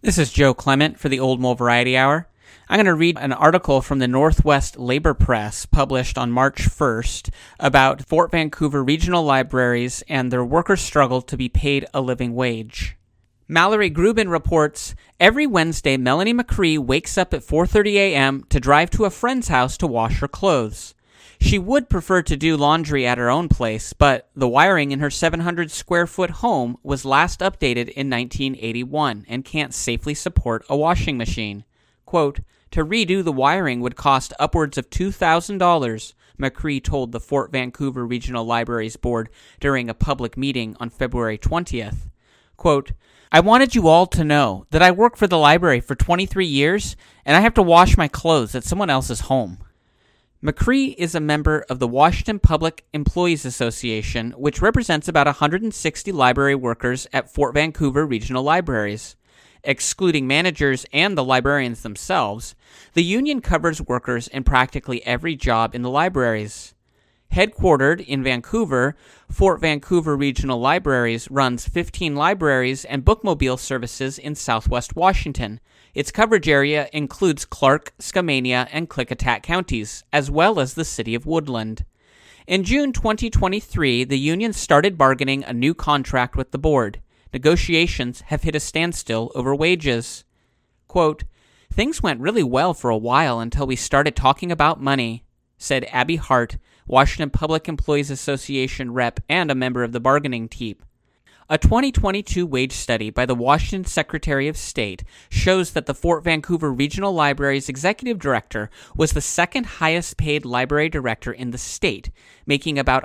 This is Joe Clement for the Old Mole Variety Hour. I'm going to read an article from the Northwest Labor Press published on March 1st about Fort Vancouver regional libraries and their workers' struggle to be paid a living wage. Mallory Grubin reports, every Wednesday Melanie McCree wakes up at 4:30 a.m. to drive to a friend's house to wash her clothes. She would prefer to do laundry at her own place, but the wiring in her 700-square-foot home was last updated in 1981 and can't safely support a washing machine. Quote, to redo the wiring would cost upwards of $2,000, McCree told the Fort Vancouver Regional Libraries Board during a public meeting on February 20th. Quote, I wanted you all to know that I work for the library for 23 years and I have to wash my clothes at someone else's home. McCree is a member of the Washington Public Employees Association, which represents about 160 library workers at Fort Vancouver Regional Libraries. Excluding managers and the librarians themselves, the union covers workers in practically every job in the libraries. Headquartered in Vancouver, Fort Vancouver Regional Libraries runs 15 libraries and bookmobile services in southwest Washington. Its coverage area includes Clark, Skamania, and Klickitat counties, as well as the city of Woodland. In June 2023, the union started bargaining a new contract with the board. Negotiations have hit a standstill over wages. Quote, things went really well for a while until we started talking about money, said Abby Hart, Washington Public Employees Association rep and a member of the bargaining team. A 2022 wage study by the Washington Secretary of State shows that the Fort Vancouver Regional Library's executive director was the second highest paid library director in the state, making about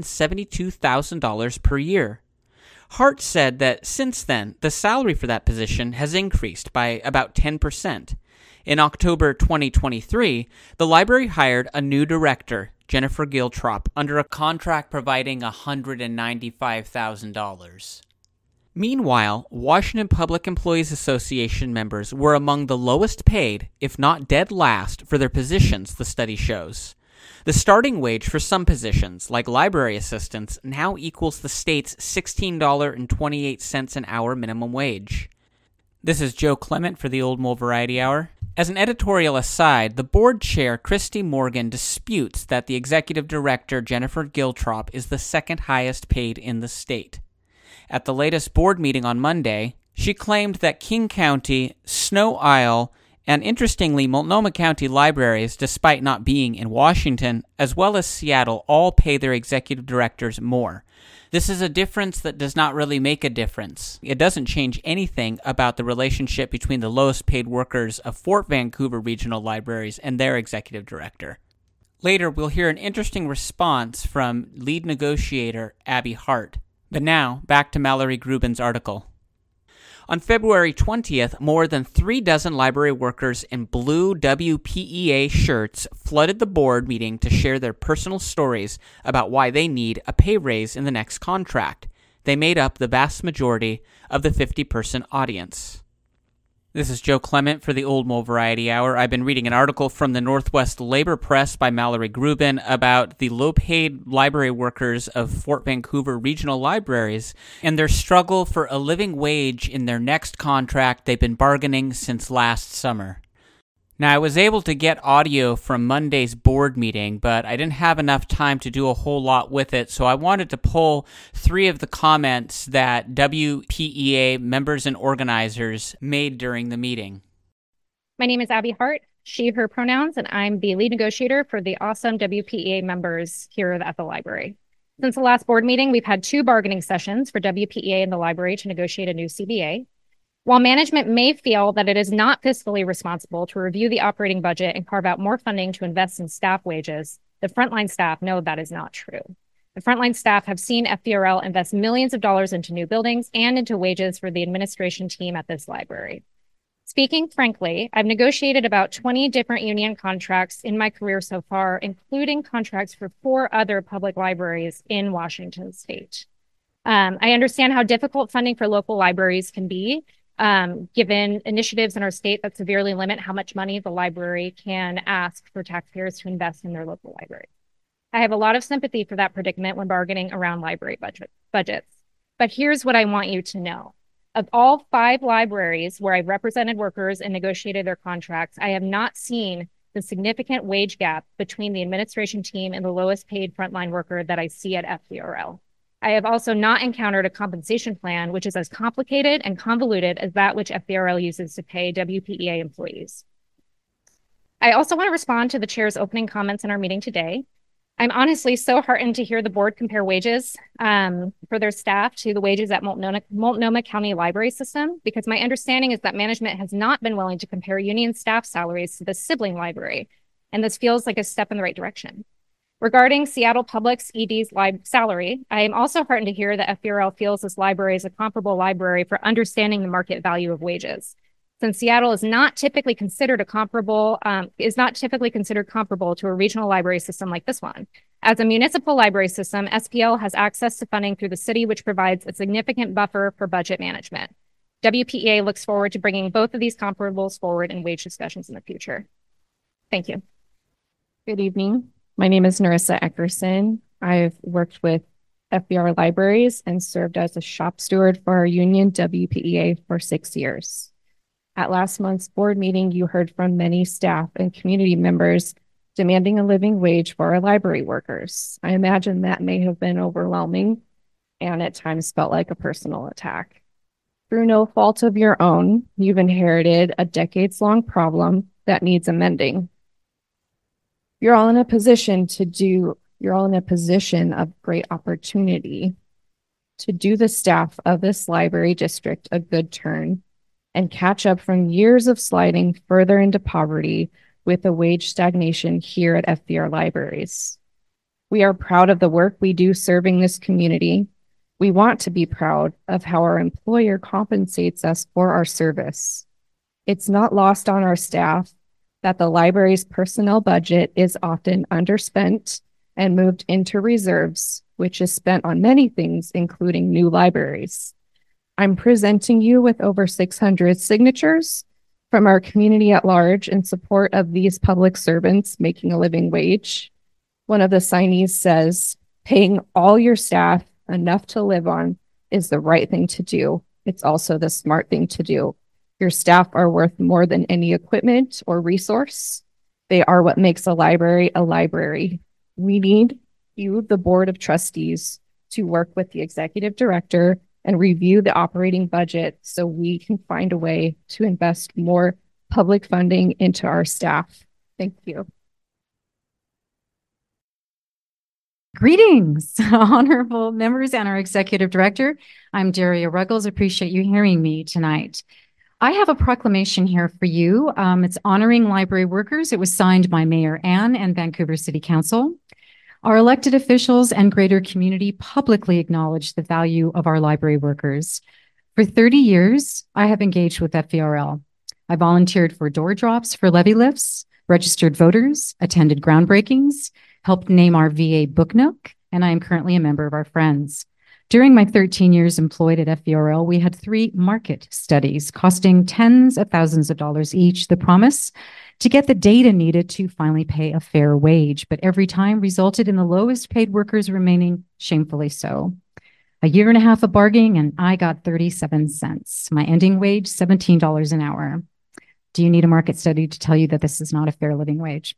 $172,000 per year. Hart said that since then, the salary for that position has increased by about 10%. In October 2023, the library hired a new director, Jennifer Giltrop, under a contract providing $195,000. Meanwhile, Washington Public Employees Association members were among the lowest paid, if not dead last, for their positions, the study shows. The starting wage for some positions, like library assistants, now equals the state's $16.28 an hour minimum wage. This is Joe Clement for the Old Mole Variety Hour. As an editorial aside, the board chair, Christy Morgan, disputes that the executive director, Jennifer Giltrop, is the second highest paid in the state. At the latest board meeting on Monday, she claimed that King County, Snow Isle, and interestingly, Multnomah County libraries, despite not being in Washington, as well as Seattle, all pay their executive directors more. This is a difference that does not really make a difference. It doesn't change anything about the relationship between the lowest paid workers of Fort Vancouver Regional Libraries and their executive director. Later, we'll hear an interesting response from lead negotiator Abby Hart. But now, back to Mallory Grubin's article. On February 20th, more than 36 library workers in blue WPEA shirts flooded the board meeting to share their personal stories about why they need a pay raise in the next contract. They made up the vast majority of the 50-person audience. This is Joe Clement for the Old Mole Variety Hour. I've been reading an article from the Northwest Labor Press by Mallory Grubin about the low-paid library workers of Fort Vancouver Regional Libraries and their struggle for a living wage in their next contract they've been bargaining since last summer. Now, I was able to get audio from Monday's board meeting, but I didn't have enough time to do a whole lot with it, so I wanted to pull 3 of the comments that WPEA members and organizers made during the meeting. My name is Abby Hart, she, her pronouns, and I'm the lead negotiator for the awesome WPEA members here at the library. Since the last board meeting, we've had 2 bargaining sessions for WPEA and the library to negotiate a new CBA. While management may feel that it is not fiscally responsible to review the operating budget and carve out more funding to invest in staff wages, the frontline staff know that is not true. The frontline staff have seen FVRL invest millions of dollars into new buildings and into wages for the administration team at this library. Speaking frankly, I've negotiated about 20 different union contracts in my career so far, including contracts for 4 other public libraries in Washington state. I understand how difficult funding for local libraries can be, given initiatives in our state that severely limit how much money the library can ask for taxpayers to invest in their local library. I have a lot of sympathy for that predicament when bargaining around library budgets. But here's what I want you to know. Of all 5 libraries where I've represented workers and negotiated their contracts, I have not seen the significant wage gap between the administration team and the lowest paid frontline worker that I see at FVRL. I have also not encountered a compensation plan which is as complicated and convoluted as that which FVRL uses to pay WPEA employees. I also want to respond to the chair's opening comments in our meeting today. I'm honestly so heartened to hear the board compare wages for their staff to the wages at Multnomah County Library System, because my understanding is that management has not been willing to compare union staff salaries to the sibling library, and this feels like a step in the right direction. Regarding Seattle Public's ED's salary, I am also heartened to hear that FVRL feels this library is a comparable library for understanding the market value of wages. Since Seattle is not typically considered comparable to a regional library system like this one. As a municipal library system, SPL has access to funding through the city, which provides a significant buffer for budget management. WPEA looks forward to bringing both of these comparables forward in wage discussions in the future. Thank you. Good evening. My name is Narissa Eckerson. I've worked with FVR Libraries and served as a shop steward for our union WPEA for 6 years. At last month's board meeting, you heard from many staff and community members demanding a living wage for our library workers. I imagine that may have been overwhelming and at times felt like a personal attack. Through no fault of your own, you've inherited a decades-long problem that needs amending. You're all in a position of great opportunity to do the staff of this library district a good turn and catch up from years of sliding further into poverty with a wage stagnation here at FVR Libraries. We are proud of the work we do serving this community. We want to be proud of how our employer compensates us for our service. It's not lost on our staff that the library's personnel budget is often underspent and moved into reserves, which is spent on many things, including new libraries. I'm presenting you with over 600 signatures from our community at large in support of these public servants making a living wage. One of the signees says, paying all your staff enough to live on is the right thing to do. It's also the smart thing to do. Your staff are worth more than any equipment or resource. They are what makes a library a library. We need you, the Board of Trustees, to work with the executive director and review the operating budget so we can find a way to invest more public funding into our staff. Thank you. Greetings, honorable members and our executive director. I'm Daria Ruggles. Appreciate you hearing me tonight. I have a proclamation here for you. It's honoring library workers. It was signed by Mayor Ann and Vancouver City Council. Our elected officials and greater community publicly acknowledge the value of our library workers. For 30 years, I have engaged with FVRL. I volunteered for door drops for levy lifts, registered voters, attended groundbreakings, helped name our VA book nook, and I am currently a member of our Friends. During my 13 years employed at FVRL, we had 3 market studies costing tens of thousands of dollars each, the promise to get the data needed to finally pay a fair wage, but every time resulted in the lowest paid workers remaining shamefully so. A year and a half of bargaining and I got 37 cents. My ending wage, $17 an hour. Do you need a market study to tell you that this is not a fair living wage?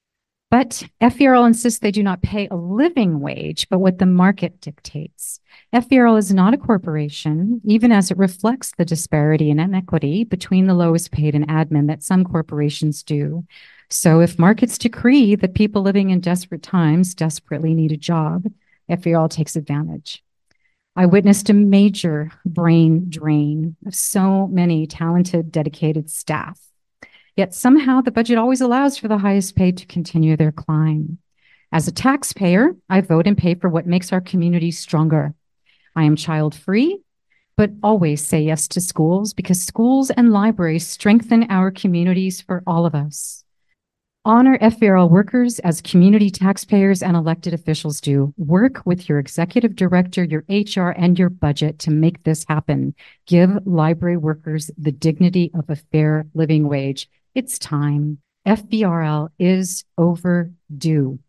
But FVRL insists they do not pay a living wage, but what the market dictates. FVRL is not a corporation, even as it reflects the disparity and inequity between the lowest paid and admin that some corporations do. So if markets decree that people living in desperate times desperately need a job, FVRL takes advantage. I witnessed a major brain drain of so many talented, dedicated staff. Yet somehow the budget always allows for the highest paid to continue their climb. As a taxpayer, I vote and pay for what makes our community stronger. I am child-free, but always say yes to schools because schools and libraries strengthen our communities for all of us. Honor FVRL workers as community taxpayers and elected officials do. Work with your executive director, your HR, and your budget to make this happen. Give library workers the dignity of a fair living wage. It's time. FVRL is overdue.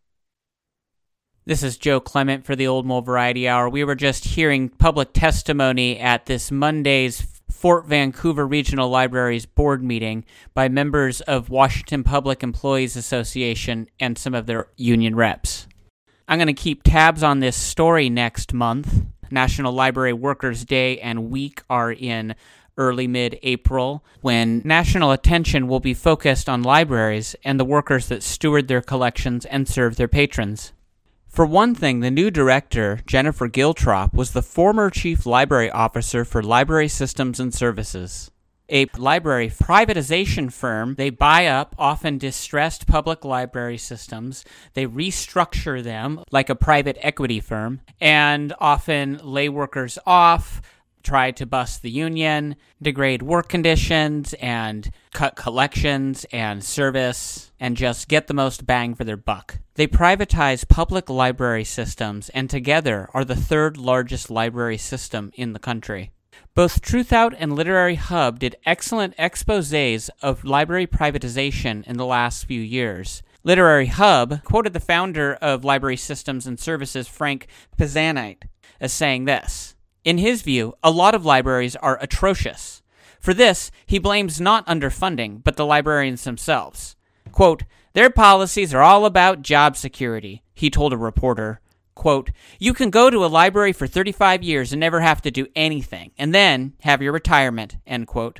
This is Joe Clement for the Old Mole Variety Hour. We were just hearing public testimony at this Monday's Fort Vancouver Regional Library's board meeting by members of Washington Public Employees Association and some of their union reps. I'm going to keep tabs on this story next month. National Library Workers' Day and Week are in early mid-April, when national attention will be focused on libraries and the workers that steward their collections and serve their patrons. For one thing, the new director, Jennifer Giltrop, was the former chief library officer for Library Systems and Services, a library privatization firm. They buy up often distressed public library systems, they restructure them like a private equity firm, and often lay workers off, try to bust the union, degrade work conditions, and cut collections and service, and just get the most bang for their buck. They privatize public library systems, and together are the third largest library system in the country. Both Truthout and Literary Hub did excellent exposés of library privatization in the last few years. Literary Hub quoted the founder of Library Systems and Services, Frank Pizzanite, as saying this: "In his view, a lot of libraries are atrocious. For this, he blames not underfunding, but the librarians themselves. Quote, their policies are all about job security," he told a reporter. Quote, "You can go to a library for 35 years and never have to do anything, and then have your retirement," end quote.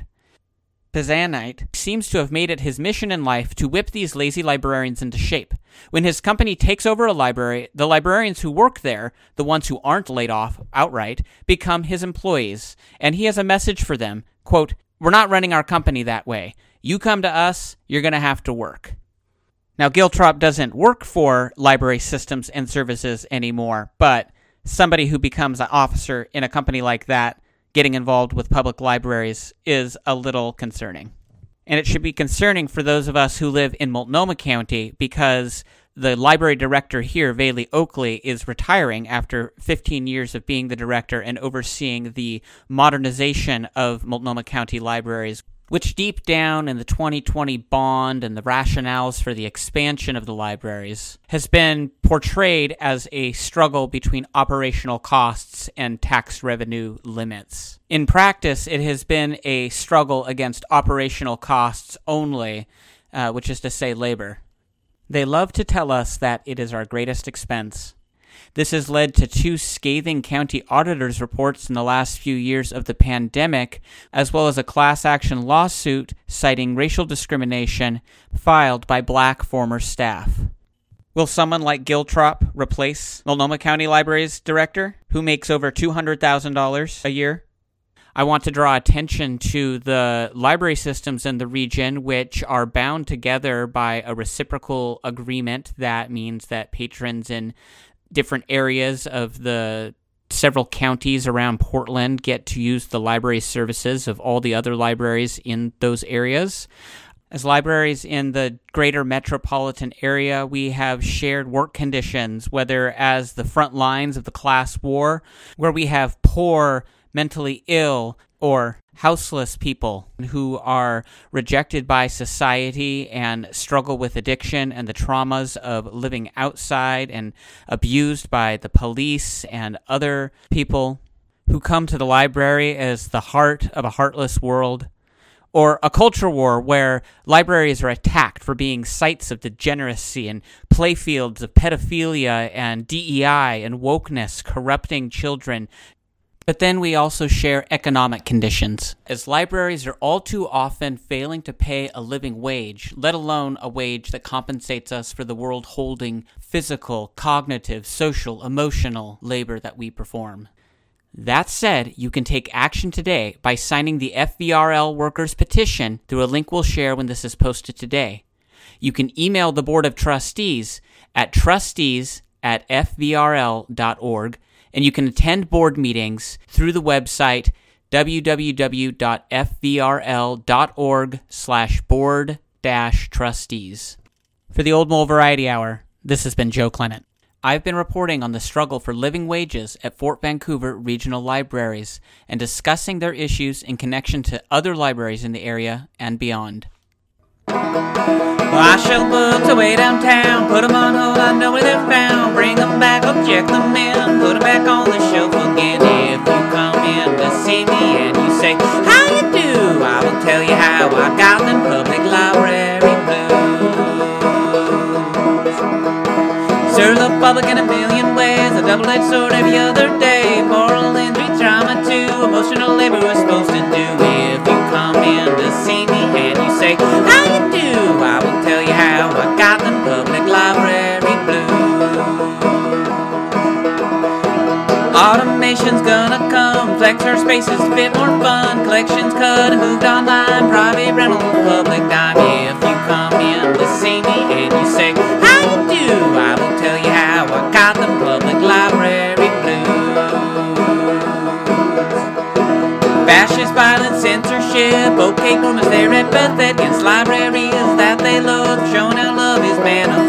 Pizzanite seems to have made it his mission in life to whip these lazy librarians into shape. When his company takes over a library, the librarians who work there, the ones who aren't laid off outright, become his employees, and he has a message for them. Quote, "We're not running our company that way. You come to us, you're going to have to work." Now, Giltrop doesn't work for Library Systems and Services anymore, but somebody who becomes an officer in a company like that getting involved with public libraries is a little concerning. And it should be concerning for those of us who live in Multnomah County, because the library director here, Vayli Oakley, is retiring after 15 years of being the director and overseeing the modernization of Multnomah County libraries, which deep down in the 2020 bond and the rationales for the expansion of the libraries has been portrayed as a struggle between operational costs and tax revenue limits. In practice, it has been a struggle against operational costs only, which is to say labor. They love to tell us that it is our greatest expense. This has led to 2 scathing county auditors' reports in the last few years of the pandemic, as well as a class action lawsuit citing racial discrimination filed by Black former staff. Will someone like Giltrop replace Multnomah County Library's director, who makes over $200,000 a year? I want to draw attention to the library systems in the region, which are bound together by a reciprocal agreement. That means that patrons in different areas of the several counties around Portland get to use the library services of all the other libraries in those areas. As libraries in the greater metropolitan area, we have shared work conditions, whether as the front lines of the class war, where we have poor, mentally ill, or houseless people who are rejected by society and struggle with addiction and the traumas of living outside and abused by the police and other people who come to the library as the heart of a heartless world. Or a culture war where libraries are attacked for being sites of degeneracy and playfields of pedophilia and DEI and wokeness corrupting children. But then we also share economic conditions, as libraries are all too often failing to pay a living wage, let alone a wage that compensates us for the world-holding physical, cognitive, social, emotional labor that we perform. That said, you can take action today by signing the FVRL Workers Petition through a link we'll share when this is posted today. You can email the Board of Trustees at trustees@fvrl.org, and you can attend board meetings through the website www.fvrl.org/board-trustees. For the Old Mole Variety Hour, this has been Joe Clement. I've been reporting on the struggle for living wages at Fort Vancouver Regional Libraries and discussing their issues in connection to other libraries in the area and beyond. Well, I show books away downtown, put them on hold, I know where they're found. Bring them back, I'll check them in, put them back on the shelf again. If you come in to see me and you say, hi, tell you how I got them public library blues. Serve the public in a million ways, a double-edged sword every other day. Moral injury, trauma too, emotional labor we're supposed to do. If you come in to see me and you say, how you do? I will tell you how I got them public library blues. Automation's gonna come, flex our spaces to fit more fun. Collections cut and moved online, private rental, public dime. If you come in to see me and you say, how you do? I will tell you how I got them public library blues. Fascist violence, censorship, okay, normas, they're empathetic against libraries that they love, showing how love is man.